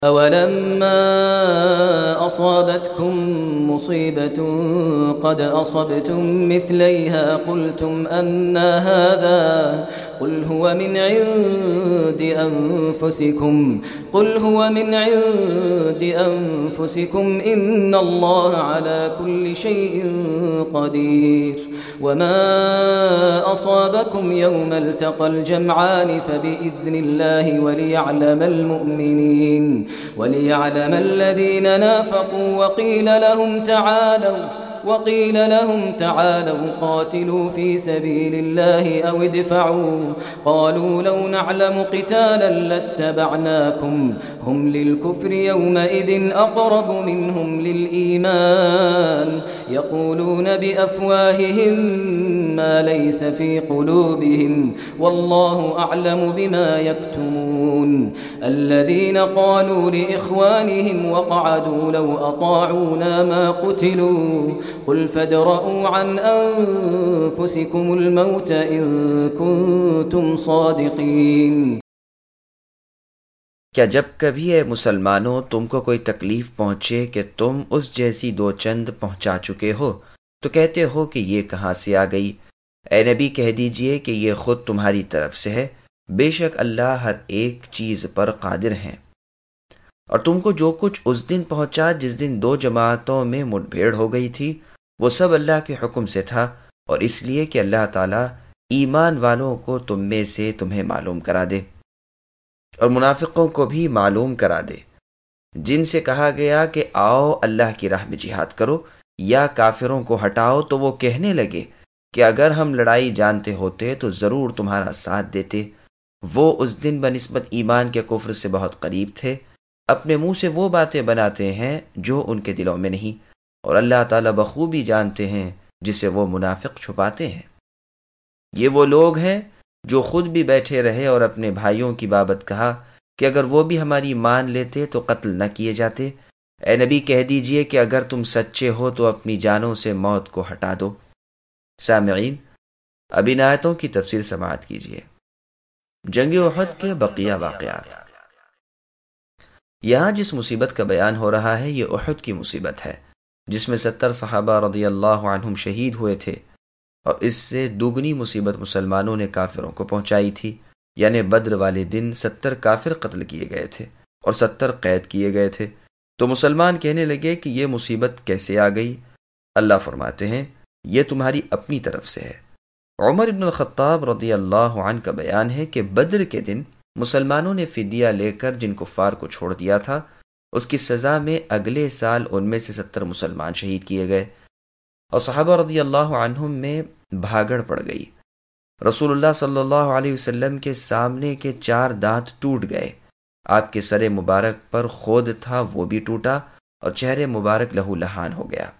أولما أصابتكم مصيبة قد أصبتم مثليها قلتم أنى هذا قل هو من عند أنفسكم إن الله على كل شيء قدير وما أصابكم يوم التقى الجمعان فبإذن الله وليعلم الذين نافقوا وقيل لهم تعالوا قاتلوا في سبيل الله أو ادفعوا قالوا لو نعلم قتالا لاتبعناكم هم للكفر يومئذ أقرب منهم للإيمان يقولون بأفواههم ما ليس في قلوبهم والله أعلم بما يكتمون الذين قالوا لإخوانهم وقعدوا لو أطاعونا ما قتلوا قل فادرءوا عن أنفسكم الموت إن كنتم صادقين۔ کیا جب کبھی اے مسلمانوں تم کو کوئی تکلیف پہنچے کہ تم اس جیسی دو چند پہنچا چکے ہو تو کہتے ہو کہ یہ کہاں سے آ گئی؟ اے نبی کہہ دیجئے کہ یہ خود تمہاری طرف سے ہے، بے شک اللہ ہر ایک چیز پر قادر ہیں۔ اور تم کو جو کچھ اس دن پہنچا جس دن دو جماعتوں میں مٹ بھیڑ ہو گئی تھی، وہ سب اللہ کے حکم سے تھا، اور اس لیے کہ اللہ تعالیٰ ایمان والوں کو تم میں سے تمہیں معلوم کرا دے اور منافقوں کو بھی معلوم کرا دے، جن سے کہا گیا کہ آؤ اللہ کی راہ میں جہاد کرو یا کافروں کو ہٹاؤ، تو وہ کہنے لگے کہ اگر ہم لڑائی جانتے ہوتے تو ضرور تمہارا ساتھ دیتے۔ وہ اس دن بنسبت ایمان کے کفر سے بہت قریب تھے، اپنے منہ سے وہ باتیں بناتے ہیں جو ان کے دلوں میں نہیں، اور اللہ تعالیٰ بخوبی جانتے ہیں جسے وہ منافق چھپاتے ہیں۔ یہ وہ لوگ ہیں جو خود بھی بیٹھے رہے اور اپنے بھائیوں کی بابت کہا کہ اگر وہ بھی ہماری مان لیتے تو قتل نہ کیے جاتے۔ اے نبی کہہ دیجئے کہ اگر تم سچے ہو تو اپنی جانوں سے موت کو ہٹا دو۔ سامعین، اب ان آیتوں کی تفصیل سماعت کیجیے۔ جنگ احد کے بقیہ واقعات۔ یہاں جس مصیبت کا بیان ہو رہا ہے یہ احد کی مصیبت ہے، جس میں 70 صحابہ رضی اللہ عنہم شہید ہوئے تھے، اور اس سے دوگنی مصیبت مسلمانوں نے کافروں کو پہنچائی تھی، یعنی بدر والے دن 70 کافر قتل کیے گئے تھے اور 70 قید کیے گئے تھے۔ تو مسلمان کہنے لگے کہ یہ مصیبت کیسے آ گئی؟ اللہ فرماتے ہیں یہ تمہاری اپنی طرف سے ہے۔ عمر بن الخطاب رضی اللہ عنہ کا بیان ہے کہ بدر کے دن مسلمانوں نے فدیہ لے کر جن کفار کو چھوڑ دیا تھا، اس کی سزا میں اگلے سال ان میں سے 70 مسلمان شہید کیے گئے، اور صحابہ رضی اللہ عنہم میں بھاگڑ پڑ گئی۔ رسول اللہ صلی اللہ علیہ وسلم کے سامنے کے 4 دانت ٹوٹ گئے، آپ کے سر مبارک پر خود تھا وہ بھی ٹوٹا، اور چہرے مبارک لہو لہان ہو گیا۔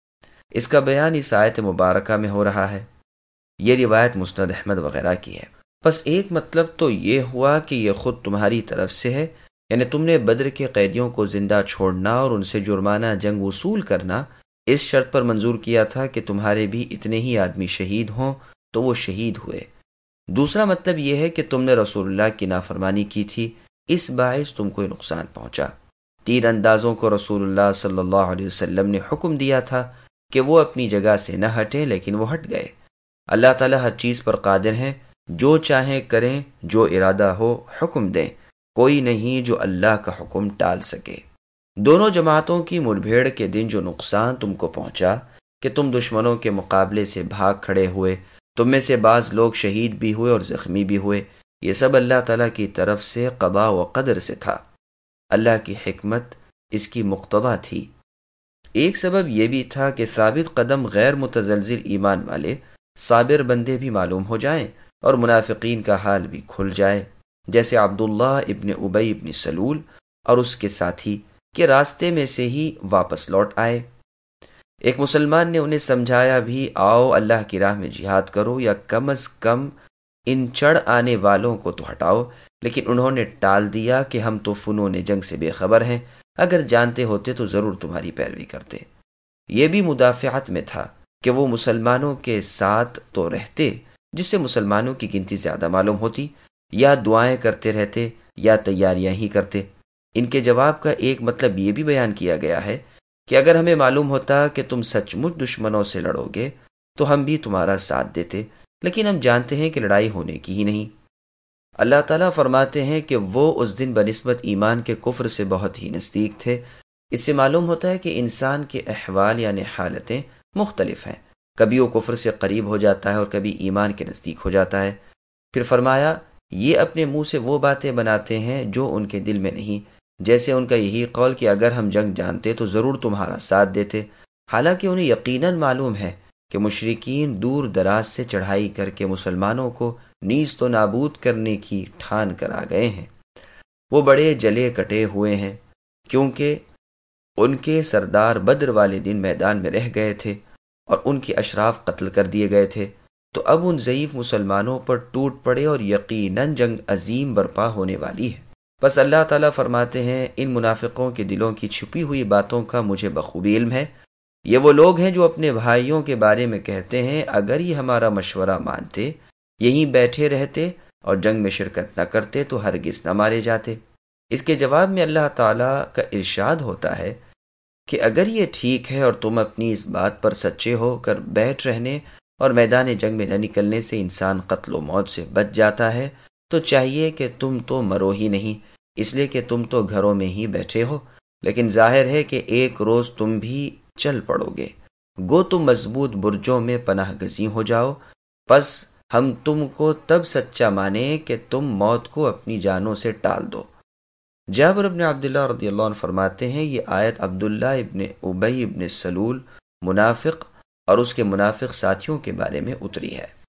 اس کا بیان اس آیت مبارکہ میں ہو رہا ہے۔ یہ روایت مسند احمد وغیرہ کی ہے۔ بس ایک مطلب تو یہ ہوا کہ یہ خود تمہاری طرف سے ہے، یعنی تم نے بدر کے قیدیوں کو زندہ چھوڑنا اور ان سے جرمانہ جنگ وصول کرنا اس شرط پر منظور کیا تھا کہ تمہارے بھی اتنے ہی آدمی شہید ہوں، تو وہ شہید ہوئے۔ دوسرا مطلب یہ ہے کہ تم نے رسول اللہ کی نافرمانی کی تھی، اس باعث تم کو نقصان پہنچا۔ 3 اندازوں کو رسول اللہ صلی اللہ علیہ وسلم نے حکم دیا تھا کہ وہ اپنی جگہ سے نہ ہٹیں، لیکن وہ ہٹ گئے۔ اللہ تعالیٰ ہر چیز پر قادر ہیں، جو چاہیں کریں، جو ارادہ ہو حکم دیں، کوئی نہیں جو اللہ کا حکم ٹال سکے۔ دونوں جماعتوں کی مٹبھیڑ کے دن جو نقصان تم کو پہنچا کہ تم دشمنوں کے مقابلے سے بھاگ کھڑے ہوئے، تم میں سے بعض لوگ شہید بھی ہوئے اور زخمی بھی ہوئے، یہ سب اللہ تعالیٰ کی طرف سے قضاء و قدر سے تھا۔ اللہ کی حکمت اس کی مقتضا تھی۔ ایک سبب یہ بھی تھا کہ ثابت قدم غیر متزلزل ایمان والے صابر بندے بھی معلوم ہو جائیں اور منافقین کا حال بھی کھل جائے، جیسے عبداللہ ابن ابی ابن سلول اور اس کے ساتھی کے راستے میں سے ہی واپس لوٹ آئے۔ ایک مسلمان نے انہیں سمجھایا بھی، آؤ اللہ کی راہ میں جہاد کرو یا کم از کم ان چڑھ آنے والوں کو تو ہٹاؤ، لیکن انہوں نے ٹال دیا کہ ہم تو فنون جنگ سے بے خبر ہیں، اگر جانتے ہوتے تو ضرور تمہاری پیروی کرتے۔ یہ بھی مدافعت میں تھا کہ وہ مسلمانوں کے ساتھ تو رہتے، جس سے مسلمانوں کی گنتی زیادہ معلوم ہوتی، یا دعائیں کرتے رہتے یا تیاریاں ہی کرتے۔ ان کے جواب کا ایک مطلب یہ بھی بیان کیا گیا ہے کہ اگر ہمیں معلوم ہوتا کہ تم سچ مچ دشمنوں سے لڑو گے تو ہم بھی تمہارا ساتھ دیتے، لیکن ہم جانتے ہیں کہ لڑائی ہونے کی ہی نہیں۔ اللہ تعالیٰ فرماتے ہیں کہ وہ اس دن بنسبت ایمان کے کفر سے بہت ہی نزدیک تھے۔ اس سے معلوم ہوتا ہے کہ انسان کے احوال یعنی حالتیں مختلف ہیں، کبھی وہ کفر سے قریب ہو جاتا ہے اور کبھی ایمان کے نزدیک ہو جاتا ہے۔ پھر فرمایا یہ اپنے منہ سے وہ باتیں بناتے ہیں جو ان کے دل میں نہیں، جیسے ان کا یہی قول کہ اگر ہم جنگ جانتے تو ضرور تمہارا ساتھ دیتے، حالانکہ انہیں یقیناً معلوم ہے کہ مشرکین دور دراز سے چڑھائی کر کے مسلمانوں کو نیست و نابود کرنے کی ٹھان کر آ گئے ہیں۔ وہ بڑے جلے کٹے ہوئے ہیں کیونکہ ان کے سردار بدر والے دن میدان میں رہ گئے تھے اور ان کے اشراف قتل کر دیے گئے تھے، تو اب ان ضعیف مسلمانوں پر ٹوٹ پڑے اور یقیناً جنگ عظیم برپا ہونے والی ہے۔ بس اللہ تعالیٰ فرماتے ہیں ان منافقوں کے دلوں کی چھپی ہوئی باتوں کا مجھے بخوبی علم ہے۔ یہ وہ لوگ ہیں جو اپنے بھائیوں کے بارے میں کہتے ہیں اگر یہ ہمارا مشورہ مانتے، یہیں بیٹھے رہتے اور جنگ میں شرکت نہ کرتے تو ہرگز نہ مارے جاتے۔ اس کے جواب میں اللہ تعالیٰ کا ارشاد ہوتا ہے کہ اگر یہ ٹھیک ہے اور تم اپنی اس بات پر سچے ہو کر بیٹھ رہنے اور میدان جنگ میں نہ نکلنے سے انسان قتل و موت سے بچ جاتا ہے تو چاہیے کہ تم تو مرو ہی نہیں، اس لیے کہ تم تو گھروں میں ہی بیٹھے ہو، لیکن ظاہر ہے کہ ایک روز تم بھی چل پڑو گے، گو تم مضبوط برجوں میں پناہ گزین ہو جاؤ، پس ہم تم کو تب سچا مانیں کہ تم موت کو اپنی جانوں سے ٹال دو۔ جابر بن عبداللہ رضی اللہ عنہ فرماتے ہیں یہ آیت عبداللہ ابن ابی ابن سلول منافق اور اس کے منافق ساتھیوں کے بارے میں اتری ہے۔